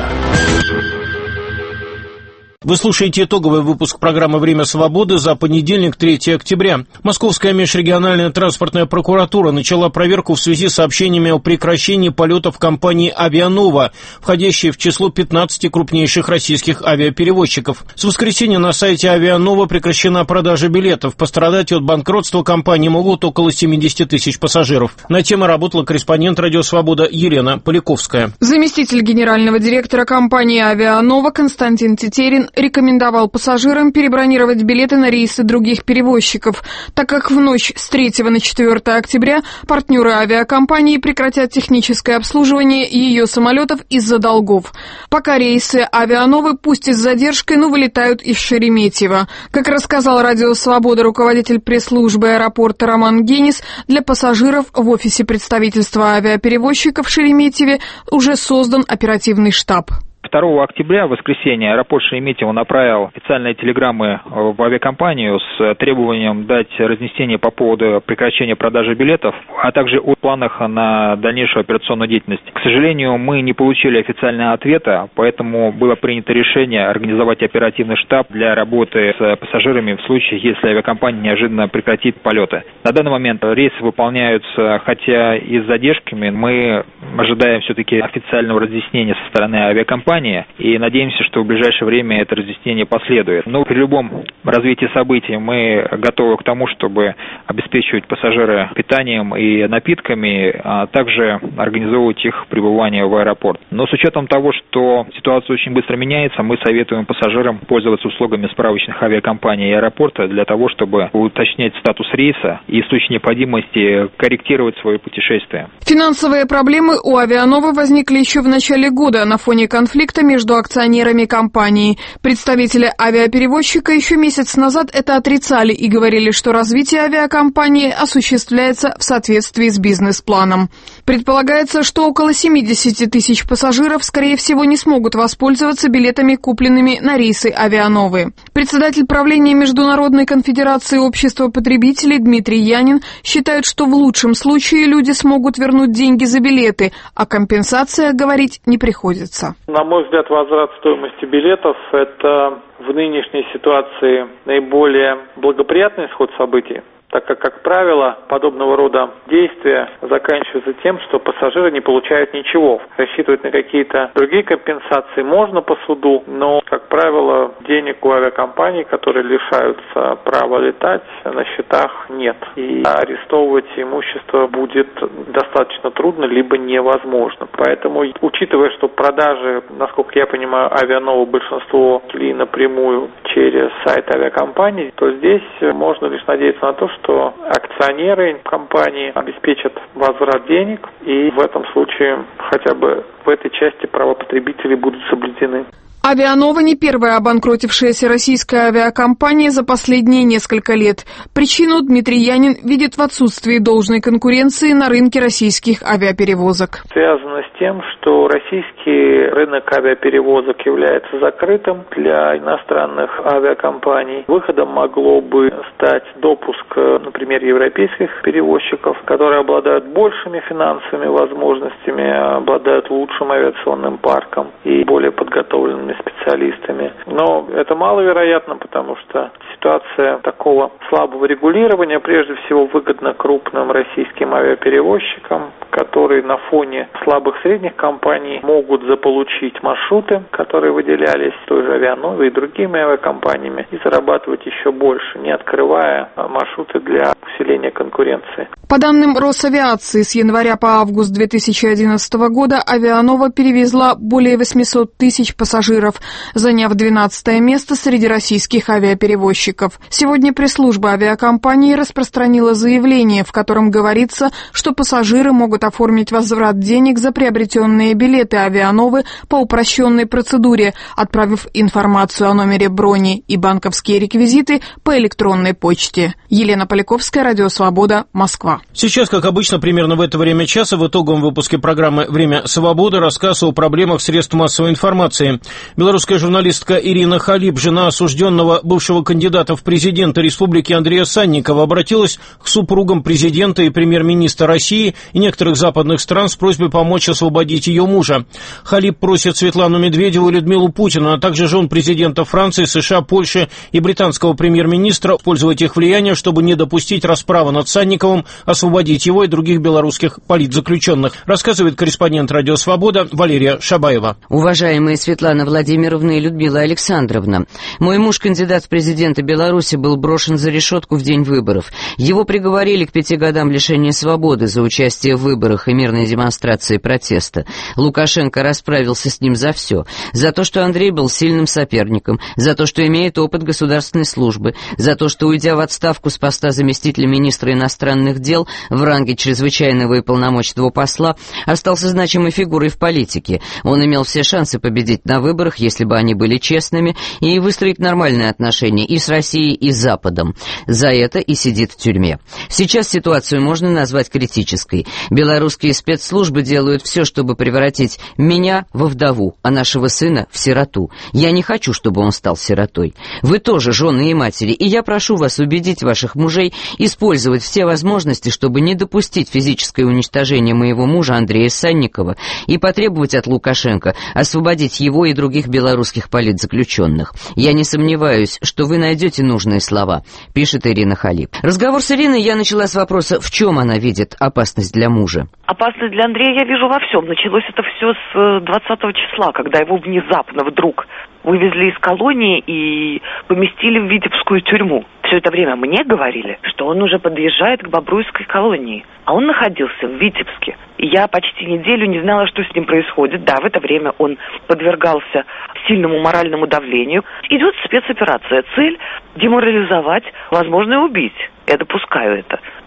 Вы слушаете итоговый выпуск программы «Время свободы» за понедельник, 3 октября. Московская межрегиональная транспортная прокуратура начала проверку в связи с сообщениями о прекращении полетов компании «Авианова», входящей в число 15 крупнейших российских авиаперевозчиков. С воскресенья на сайте «Авианова» прекращена продажа билетов. Пострадать от банкротства компании могут около 70 тысяч пассажиров. На тему работала корреспондент «Радио Свобода» Елена Поляковская. Заместитель генерального директора компании «Авианова» Константин Тетерин рекомендовал пассажирам перебронировать билеты на рейсы других перевозчиков, так как в ночь с 3 на 4 октября партнеры авиакомпании прекратят техническое обслуживание ее самолетов из-за долгов. Пока рейсы «Авиановы» пусть и с задержкой, но вылетают из Шереметьево. Как рассказал «Радио Свобода» руководитель пресс-службы аэропорта Роман Генис, для пассажиров в офисе представительства авиаперевозчиков в Шереметьеве уже создан оперативный штаб. 2 октября, в воскресенье, аэропорт Шереметьево направил официальные телеграммы в авиакомпанию с требованием дать разъяснение по поводу прекращения продажи билетов, а также о планах на дальнейшую операционную деятельность. К сожалению, мы не получили официального ответа, поэтому было принято решение организовать оперативный штаб для работы с пассажирами в случае, если авиакомпания неожиданно прекратит полеты. На данный момент рейсы выполняются, хотя и с задержками. Мы ожидаем все-таки официального разъяснения со стороны авиакомпании и надеемся, что в ближайшее время это разъяснение последует. Но при любом развитии событий мы готовы к тому, чтобы обеспечивать пассажира питанием и напитками, а также организовывать их пребывание в аэропорт. Но с учетом того, что ситуация очень быстро меняется, мы советуем пассажирам пользоваться услугами справочных авиакомпаний и аэропорта для того, чтобы уточнять статус рейса и в случае необходимости корректировать свое путешествие. Финансовые проблемы у «Авианова» возникли еще в начале года на фоне конфликта конфликта между акционерами компании. Представители авиаперевозчика еще месяц назад это отрицали и говорили, что развитие авиакомпании осуществляется в соответствии с бизнес-планом. Предполагается, что около 70 тысяч пассажиров, скорее всего, не смогут воспользоваться билетами, купленными на рейсы Авиановы. Председатель правления Международной конфедерации общества потребителей Дмитрий Янин считает, что в лучшем случае люди смогут вернуть деньги за билеты, о компенсации говорить не приходится. На мой взгляд, возврат стоимости билетов – это в нынешней ситуации наиболее благоприятный исход событий, так как правило, подобного рода действия заканчиваются тем, что пассажиры не получают ничего. Рассчитывать на какие-то другие компенсации можно по суду, но, как правило, денег у авиакомпаний, которые лишаются права летать, на счетах нет. И арестовывать имущество будет достаточно трудно, либо невозможно. Поэтому, учитывая, что продажи, насколько я понимаю, Авианова большинство шли напрямую через сайт авиакомпаний, то здесь можно лишь надеяться на то, что акционеры компании обеспечат возврат денег, и в этом случае хотя бы в этой части права потребителей будут соблюдены. Авианова не первая обанкротившаяся российская авиакомпания за последние несколько лет. Причину Дмитрий Янин видит в отсутствии должной конкуренции на рынке российских авиаперевозок. Связано с тем, что российский рынок авиаперевозок является закрытым для иностранных авиакомпаний. Выходом могло бы стать допуск, например, европейских перевозчиков, которые обладают большими финансовыми возможностями, обладают лучшим авиационным парком и более подготовленными специалистами. Но это маловероятно, потому что ситуация такого слабого регулирования прежде всего выгодна крупным российским авиаперевозчикам, которые на фоне слабых средних компаний могут заполучить маршруты, которые выделялись той же Авиановой и другими авиакомпаниями, и зарабатывать еще больше, не открывая маршруты для усиления конкуренции. По данным Росавиации, с января по август 2011 года Авианова перевезла более 800 тысяч пассажиров, заняв 12 место среди российских авиаперевозчиков. Сегодня пресс-служба авиакомпании распространила заявление, в котором говорится, что пассажиры могут оформить возврат денег за приобретенные билеты Авиановы по упрощенной процедуре, отправив информацию о номере брони и банковские реквизиты по электронной почте. Елена Поляковская, Радио Свобода, Москва. Сейчас, как обычно, примерно в это время часа в итоговом выпуске программы «Время свободы» рассказ о проблемах средств массовой информации. Белорусская журналистка Ирина Халип, жена осужденного бывшего кандидата в президенты Республики Андрея Санникова, обратилась к супругам президента и премьер-министра России и некоторых западных стран с просьбой помочь освободить ее мужа. Халип просит Светлану Медведеву и Людмилу Путину, а также жен президента Франции, США, Польши и британского премьер-министра использовать их влияние, чтобы не допустить расправы над Санниковым, освободить его и других белорусских политзаключенных, рассказывает корреспондент «Радио Свобода» Валерия Шабаева. Уважаемые Светлана Владимировна и Людмила Александровна, мой муж, кандидат в президенты Беларуси, был брошен за решетку в день выборов. Его приговорили к 5 годам лишения свободы за участие в выборах и мирной демонстрации протеста. Лукашенко расправился с ним за все. За то, что Андрей был сильным соперником, за то, что имеет опыт государственной службы, за то, что, уйдя в отставку с поста заместителя министра иностранных дел в ранге чрезвычайного и полномочного посла, остался значимой фигурой в политике. Он имел все шансы победить на выборах, если бы они были честными, и выстроить нормальные отношения и с Россией, и с Западом. За это и сидит в тюрьме. Сейчас ситуацию можно назвать критической. Белорусские спецслужбы делают все, чтобы превратить меня во вдову, а нашего сына в сироту. Я не хочу, чтобы он стал сиротой. Вы тоже жены и матери, и я прошу вас убедить ваших мужей использовать все возможности, чтобы не допустить физическое уничтожение моего мужа Андрея Санникова и потребовать от Лукашенко освободить его и других белорусских политзаключенных. Я не сомневаюсь, что вы найдете нужные слова, пишет Ирина Халип. Разговор с Ириной я начала с вопроса, в чем она видит опасность для мужа. Опасность для Андрея я вижу во всем. Началось это все с 20 числа, когда его внезапно вдруг вывезли из колонии и поместили в Витебскую тюрьму. Все это время мне говорили, что он уже подъезжает к Бобруйской колонии, а он находился в Витебске. И я почти неделю не знала, что с ним происходит. Да, в это время он подвергался сильному моральному давлению. Идет спецоперация. Цель – деморализовать, возможно, и убить. Я допускаю это.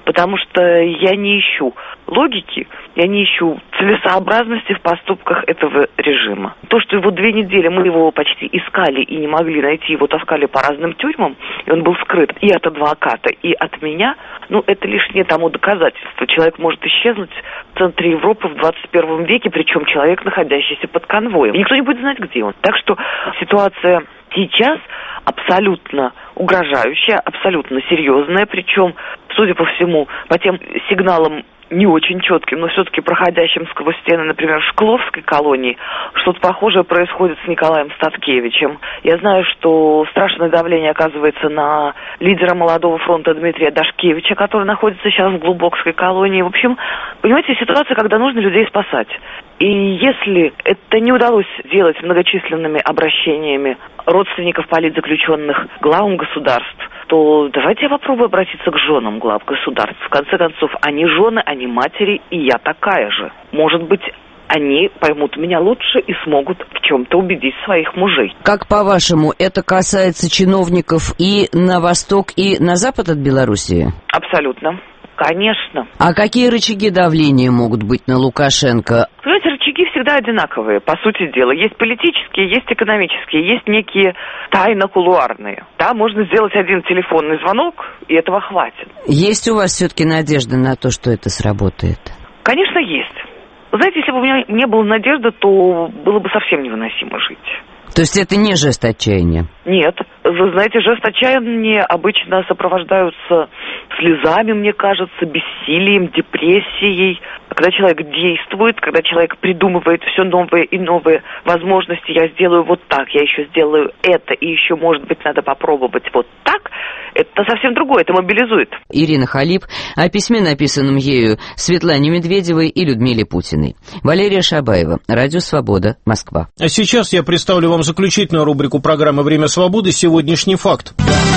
потому что я не ищу логики, я не ищу целесообразности в поступках этого режима. То, что его 2 недели мы его почти искали и не могли найти, его таскали по разным тюрьмам, и он был скрыт и от адвоката, и от меня, это лишнее тому доказательство. Человек может исчезнуть в центре Европы в 21 веке, причем человек, находящийся под конвоем. И никто не будет знать, где он. Так что ситуация сейчас абсолютно угрожающая, абсолютно серьезная, причем, судя по всему, по тем сигналам не очень четким, но все-таки проходящим сквозь стены, например, в Шкловской колонии, что-то похожее происходит с Николаем Статкевичем. Я знаю, что страшное давление оказывается на лидера Молодого фронта Дмитрия Дашкевича, который находится сейчас в Глубокской колонии. В общем, понимаете, ситуация, когда нужно людей спасать. И если это не удалось сделать многочисленными обращениями родственников политзаключенных главам государств, то давайте я попробую обратиться к женам глав государств. В конце концов, они жены, они матери, и я такая же. Может быть, они поймут меня лучше и смогут в чем-то убедить своих мужей. Как по-вашему, это касается чиновников и на восток, и на запад от Белоруссии? Абсолютно. Конечно. А какие рычаги давления могут быть на Лукашенко? Знаете, рычаги всегда одинаковые, по сути дела. Есть политические, есть экономические, есть некие тайно-кулуарные. Да, можно сделать один телефонный звонок, и этого хватит. Есть у вас все-таки надежда на то, что это сработает? Конечно, есть. Знаете, если бы у меня не было надежды, то было бы совсем невыносимо жить. То есть это не жест отчаяния? Нет. Вы знаете, жест отчаяния обычно сопровождаются слезами, мне кажется, бессилием, депрессией. Когда человек действует, когда человек придумывает все новые и новые возможности, я сделаю вот так, я еще сделаю это, и еще, может быть, надо попробовать вот так, это совсем другое, это мобилизует. Ирина Халип о письме, написанном ею Светлане Медведевой и Людмиле Путиной. Валерия Шабаева, Радио Свобода, Москва. А сейчас я представлю вам заключительную рубрику программы «Время свободы. Сегодняшний факт».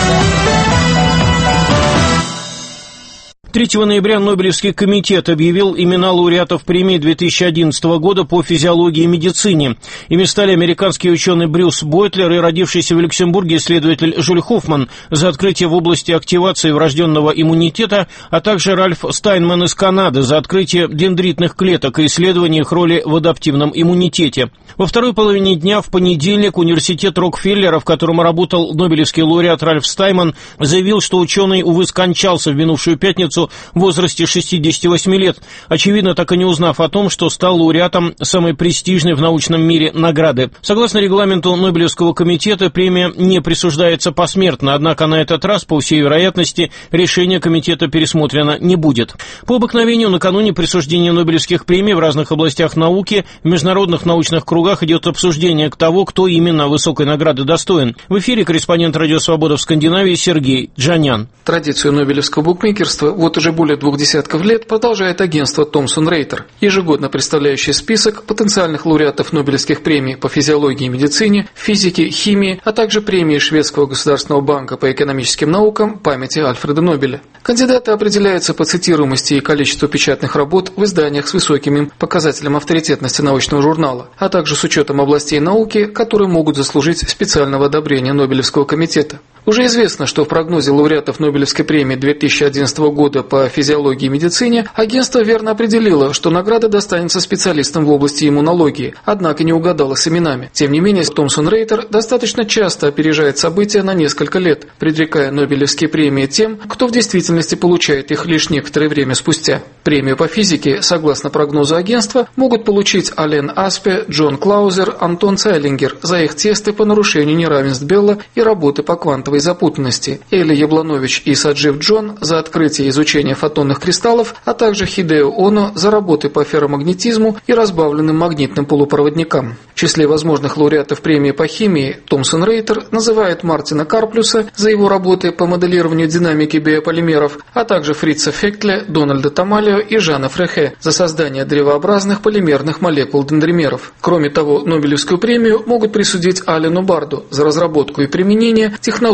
3 ноября Нобелевский комитет объявил имена лауреатов премии 2011 года по физиологии и медицине. Ими стали американский ученый Брюс Бойтлер и родившийся в Люксембурге исследователь Жюль Хоффман за открытие в области активации врожденного иммунитета, а также Ральф Стайнман из Канады за открытие дендритных клеток и исследование их роли в адаптивном иммунитете. Во второй половине дня в понедельник университет Рокфеллера, в котором работал Нобелевский лауреат Ральф Стайнман, заявил, что ученый, увы, скончался в минувшую пятницу в возрасте 68 лет, очевидно, так и не узнав о том, что стал лауреатом самой престижной в научном мире награды. Согласно регламенту Нобелевского комитета, премия не присуждается посмертно, однако на этот раз, по всей вероятности, решение комитета пересмотрено не будет. По обыкновению, накануне присуждения Нобелевских премий в разных областях науки в международных научных кругах идет обсуждение того, кто именно высокой награды достоин. В эфире корреспондент «Радио Свобода» в Скандинавии Сергей Джанян. Традицию нобелевского букмекерства вот уже более 2 десятков лет продолжает агентство Thomson Reuters, ежегодно представляющее список потенциальных лауреатов Нобелевских премий по физиологии и медицине, физике, химии, а также премии Шведского государственного банка по экономическим наукам памяти Альфреда Нобеля. Кандидаты определяются по цитируемости и количеству печатных работ в изданиях с высоким им показателем авторитетности научного журнала, а также с учетом областей науки, которые могут заслужить специального одобрения Нобелевского комитета. Уже известно, что в прогнозе лауреатов Нобелевской премии 2011 года по физиологии и медицине агентство верно определило, что награда достанется специалистам в области иммунологии, однако не угадало с именами. Тем не менее, Thomson Reuters достаточно часто опережает события на несколько лет, предрекая Нобелевские премии тем, кто в действительности получает их лишь некоторое время спустя. Премию по физике, согласно прогнозу агентства, могут получить Ален Аспе, Джон Клаузер, Антон Цайлингер за их тесты по нарушению неравенств Белла и работы по квантовой запутанности, Эли Ябланович и Саджив Джон за открытие и изучение фотонных кристаллов, а также Хидео Оно за работы по ферромагнетизму и разбавленным магнитным полупроводникам. В числе возможных лауреатов премии по химии Thomson Reuters называет Мартина Карплюса за его работы по моделированию динамики биополимеров, а также Фрица Фехтле, Дональда Тамалио и Жана Фрехе за создание древообразных полимерных молекул дендримеров. Кроме того, Нобелевскую премию могут присудить Алену Барду за разработку и применение технологий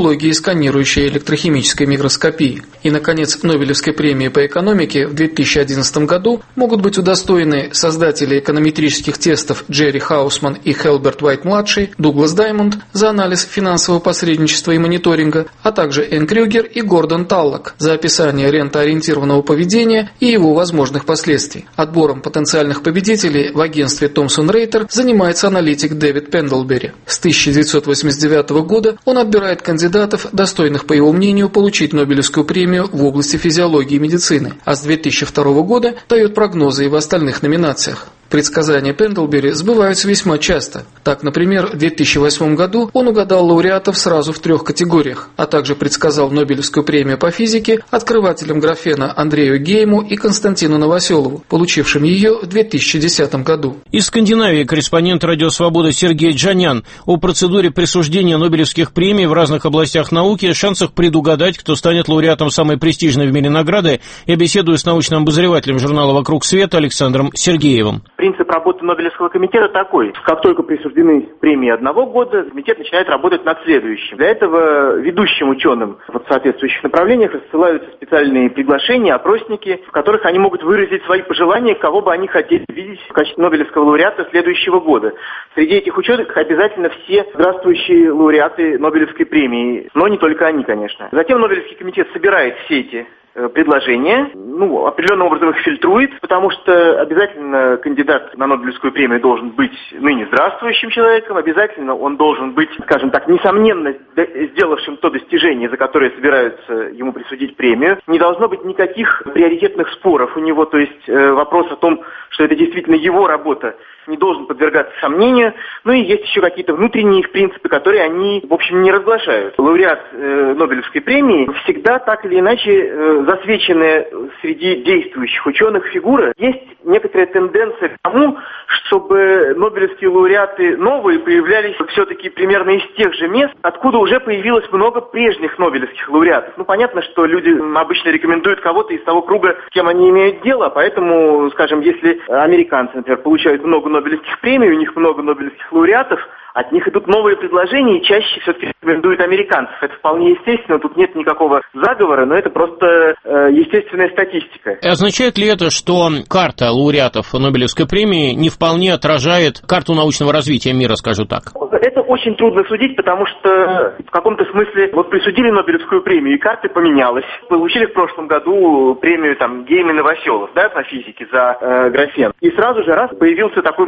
технологии сканирующей электрохимической микроскопии. И, наконец, Нобелевской премии по экономике в 2011 году могут быть удостоены создатели эконометрических тестов Джерри Хаусман и Хелберт Уайт-младший, Дуглас Даймонд за анализ финансового посредничества и мониторинга, а также Энн Крюгер и Гордон Таллок за описание рентоориентированного поведения и его возможных последствий. Отбором потенциальных победителей в агентстве Thomson Reuters занимается аналитик Дэвид Пендлбери. С 1989 года он отбирает кандидатов, достойных, по его мнению, получить Нобелевскую премию в области физиологии и медицины, а с 2002 года дает прогнозы и в остальных номинациях. Предсказания Пендлбери сбываются весьма часто. Так, например, в 2008 году он угадал лауреатов сразу в 3 категориях, а также предсказал Нобелевскую премию по физике открывателям графена Андрею Гейму и Константину Новоселову, получившим ее в 2010 году. Из Скандинавии корреспондент «Радио Свобода» Сергей Джанян о процедуре присуждения Нобелевских премий в разных областях науки, шансах предугадать, кто станет лауреатом самой престижной в мире награды, я беседую с научным обозревателем журнала «Вокруг света» Александром Сергеевым. Принцип работы Нобелевского комитета такой. Как только присуждены премии одного года, комитет начинает работать над следующим. Для этого ведущим ученым в соответствующих направлениях рассылаются специальные приглашения, опросники, в которых они могут выразить свои пожелания, кого бы они хотели видеть в качестве Нобелевского лауреата следующего года. Среди этих ученых обязательно все здравствующие лауреаты Нобелевской премии, но не только они, конечно. Затем Нобелевский комитет собирает все эти предложения, определенным образом их фильтрует, потому что обязательно кандидат на Нобелевскую премию должен быть ныне здравствующим человеком, обязательно он должен быть, скажем так, несомненно сделавшим то достижение, за которое собираются ему присудить премию. Не должно быть никаких приоритетных споров у него, то есть вопрос о том, что это действительно его работа, не должен подвергаться сомнению. Ну и есть еще какие-то внутренние их принципы, которые они, в общем, не разглашают. Лауреат Нобелевской премии всегда так или иначе засвеченная среди действующих ученых фигура. Есть некоторая тенденция к тому, чтобы нобелевские лауреаты новые появлялись все-таки примерно из тех же мест, откуда уже появилось много прежних нобелевских лауреатов. Понятно, что люди обычно рекомендуют кого-то из того круга, с кем они имеют дело, поэтому, скажем, если американцы, например, получают много нобелевских премий, у них много нобелевских лауреатов, от них идут новые предложения, и чаще все-таки рекомендуют американцев. Это вполне естественно, тут нет никакого заговора, но это просто естественная статистика. Означает ли это, что карта лауреатов Нобелевской премии не вполне отражает карту научного развития мира, скажу так? Это очень трудно судить, потому что в каком-то смысле присудили Нобелевскую премию, и карта поменялась. Получили в прошлом году премию Гейм и Новоселов, по физике за графен. И сразу же появился такое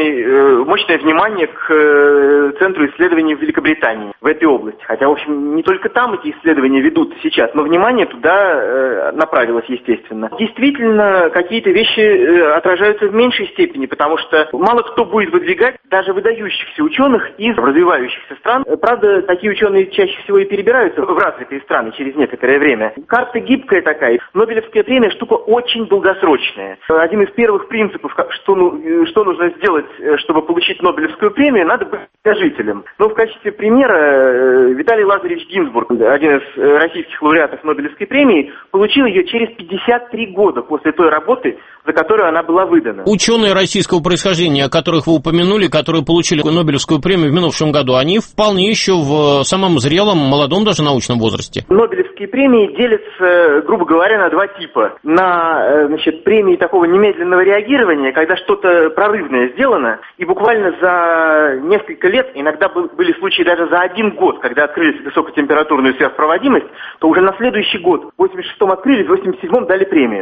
мощное внимание к Центру исследований в Великобритании в этой области. Хотя, в общем, не только там эти исследования ведут сейчас, но внимание туда направилось, естественно. Действительно, какие-то вещи отражаются в меньшей степени, потому что мало кто будет выдвигать даже выдающихся ученых из развивающихся стран. Правда, такие ученые чаще всего и перебираются в развитые страны через некоторое время. Карта гибкая такая. Нобелевская премия штука очень долгосрочная. Один из первых принципов, что нужно сделать, чтобы получить Нобелевскую премию, надо быть долгожителем. В качестве примера Виталий Лазаревич Гинзбург, один из российских лауреатов Нобелевской премии, получил ее через 53 года после той работы, за которую она была выдана. Ученые российского происхождения, о которых вы упомянули, которые получили Нобелевскую премию в минувшем году, они вполне еще в самом зрелом, молодом даже научном возрасте. Нобелевские премии делятся, грубо говоря, на два типа. На премии такого немедленного реагирования, когда что-то прорывное сделано, и буквально за несколько лет, иногда были случаи даже за 1 год, когда открыли высокотемпературную сверхпроводимость, то уже на следующий год, в 86-м открыли, в 87-м дали премию.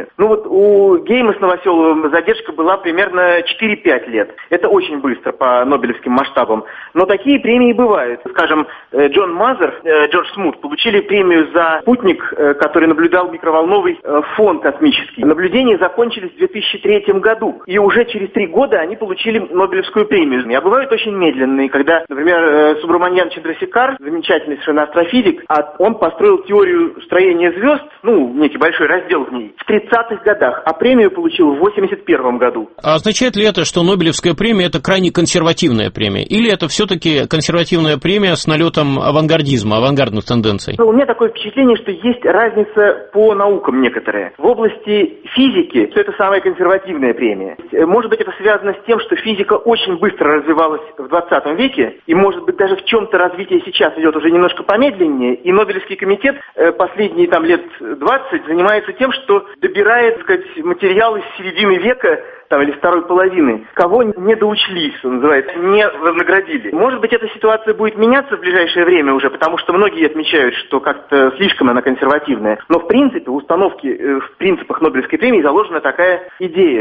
У Гейма с Новоселовым задержка была примерно 4-5 лет. Это очень быстро по нобелевским масштабам. Но такие премии бывают. Скажем, Джон Мазер, Джордж Смут получили премию за спутник, который наблюдал микроволновый фон космический. Наблюдения закончились в 2003 году. И уже через 3 года они получили Нобелевскую премию. А бывают очень медленные, когда, например, Субраманьян Чандрасекар, замечательный совершенно астрофизик, он построил теорию строения звезд, некий большой раздел в ней, в 30-х годах, а премию получил в 81 году. А означает ли это, что Нобелевская премия – это крайне консервативная премия? Или это все-таки консервативная премия с налетом авангардизма, авангардных тенденций? У меня такое впечатление, что есть разница по наукам некоторая. В области физики это самая консервативная премия. Может быть, это связано с тем, что физика очень быстро развивалась в 20 веке, и, может быть, даже в чем-то развитие сейчас идет уже уже немножко помедленнее, и Нобелевский комитет последние лет 20 занимается тем, что добирает, так сказать, материал из середины века, или второй половины, кого не доучли, что называется, не вознаградили. Может быть, эта ситуация будет меняться в ближайшее время уже, потому что многие отмечают, что как-то слишком она консервативная. Но, в принципе, в установке, в принципах Нобелевской премии заложена такая идея,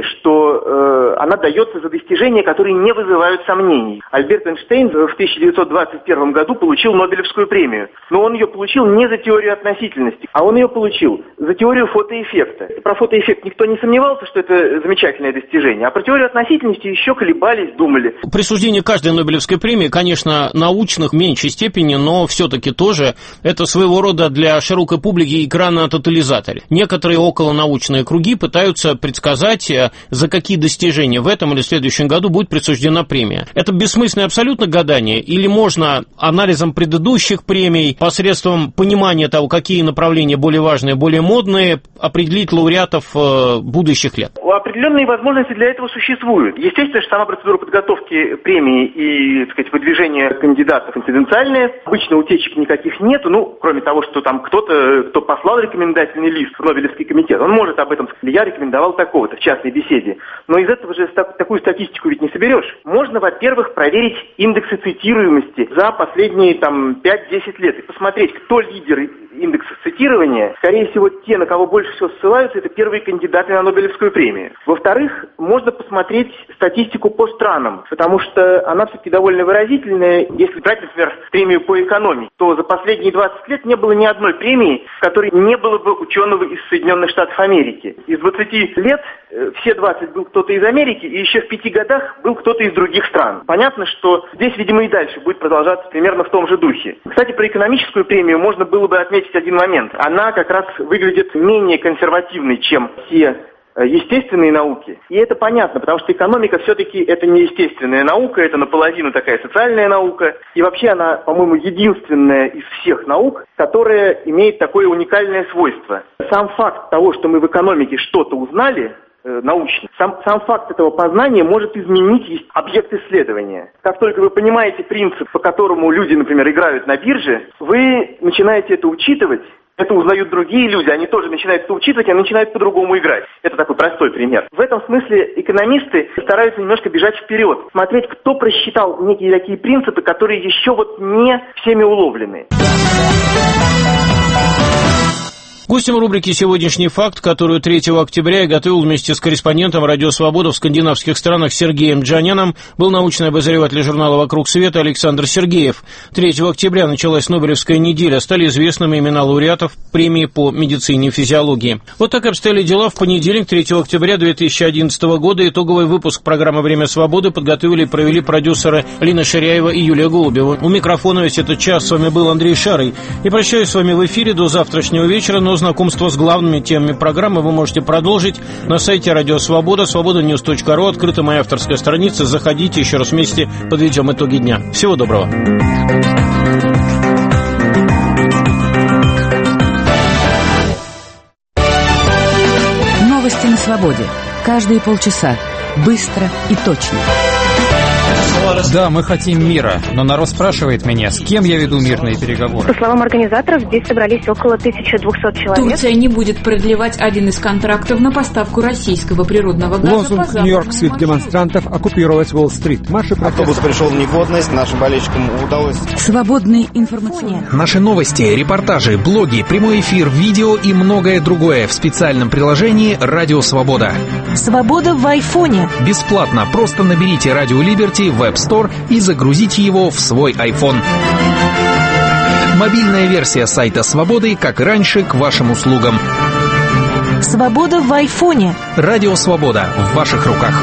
что она дается за достижения, которые не вызывают сомнений. Альберт Эйнштейн в 1921 году получил Нобелевскую премию. Но он ее получил не за теорию относительности, а он ее получил за теорию фотоэффекта. Про фотоэффект никто не сомневался, что это замечательное достижение. А про теорию относительности еще колебались, думали. Присуждение каждой Нобелевской премии, конечно, научных в меньшей степени, но все-таки тоже это своего рода для широкой публики игра на тотализаторе. Некоторые околонаучные круги пытаются предсказать, за какие достижения в этом или следующем году будет присуждена премия. Это бессмысленное абсолютно гадание, или можно анализом предыдущих премий, посредством понимания того, какие направления более важные, более модные, определить лауреатов будущих лет? Определенные возможности для этого существуют. Естественно, что сама процедура подготовки премии и, так сказать, выдвижения кандидатов конфиденциальная. Обычно утечек никаких нету, кроме того, что там кто послал рекомендательный лист в Нобелевский комитет, он может об этом сказать: я рекомендовал такого-то в частной беседе. Но из этого же такую статистику ведь не соберешь. Можно, во-первых, проверить индексы цитируемости за последние 5-10 лет и посмотреть, кто лидер индекса цитирования. Скорее всего, те, на кого больше всего ссылаются, это первые кандидаты на Нобелевскую премию. Во-вторых, можно посмотреть статистику по странам, потому что она все-таки довольно выразительная. Если брать, например, премию по экономике, то за последние 20 лет не было ни одной премии, в которой не было бы ученого из Соединенных Штатов Америки. Из 20 лет все 20 был кто-то из Америки, и еще в 5 годах был кто-то из других стран. Понятно, что здесь, видимо, и дальше будет продолжаться примерно в том же духе. Кстати, про экономическую премию можно было бы отметить один момент. Она как раз выглядит менее консервативной, чем все естественные науки. И это понятно, потому что экономика все-таки это не естественная наука, это наполовину такая социальная наука. И вообще она, по-моему, единственная из всех наук, которая имеет такое уникальное свойство. Сам факт того, что мы в экономике что-то узнали, научно. Сам факт этого познания может изменить объект исследования. Как только вы понимаете принцип, по которому люди, например, играют на бирже, вы начинаете это учитывать, это узнают другие люди, они тоже начинают это учитывать, они начинают по-другому играть. Это такой простой пример. В этом смысле экономисты стараются немножко бежать вперед, смотреть, кто просчитал некие такие принципы, которые еще не всеми уловлены. Гостем рубрики «Сегодняшний факт», которую 3 октября я готовил вместе с корреспондентом «Радио Свобода» в скандинавских странах Сергеем Джаняном, был научный обозреватель журнала «Вокруг света» Александр Сергеев. 3 октября началась Нобелевская неделя, стали известными имена лауреатов премии по медицине и физиологии. Вот так обстояли дела в понедельник, 3 октября 2011 года. Итоговый выпуск программы «Время свободы» подготовили и провели продюсеры Лина Ширяева и Юлия Голубева. У микрофона весь этот час с вами был Андрей Шарый. И прощаюсь с вами в эфире до завтрашнего вечера, но знакомство с главными темами программы вы можете продолжить на сайте Радио Свобода, свободаnews.ру, открыта моя авторская страница. Заходите, еще раз вместе подведем итоги дня. Всего доброго. Новости на свободе. Каждые полчаса. Быстро и точно. Да, мы хотим мира, но народ спрашивает меня, с кем я веду мирные переговоры. По словам организаторов, здесь собрались около 1200 человек. Турция не будет продлевать один из контрактов на поставку российского природного газа. Лозунг нью-йоркских демонстрантов — оккупировать Уолл-стрит. Автобус пришел в негодность, нашим болельщикам удалось. Свободный информационный. Наши новости, репортажи, блоги, прямой эфир, видео и многое другое в специальном приложении «Радио Свобода». Свобода в айфоне. Бесплатно, просто наберите «Радио Либерти» в App Store и загрузите его в свой iPhone. Мобильная версия сайта Свободы, как и раньше, к вашим услугам. Свобода в айфоне. Радио Свобода в ваших руках.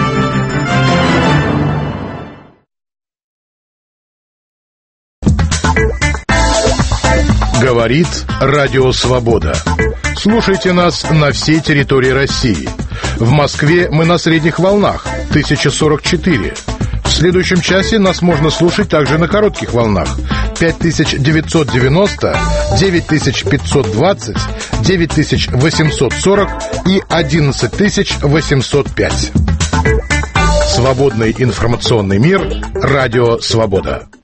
Говорит Радио Свобода. Слушайте нас на всей территории России. В Москве мы на средних волнах 1044. В следующем часе нас можно слушать также на коротких волнах 5990, 9520, 9840 и 11805. Свободный информационный мир. Радио Свобода.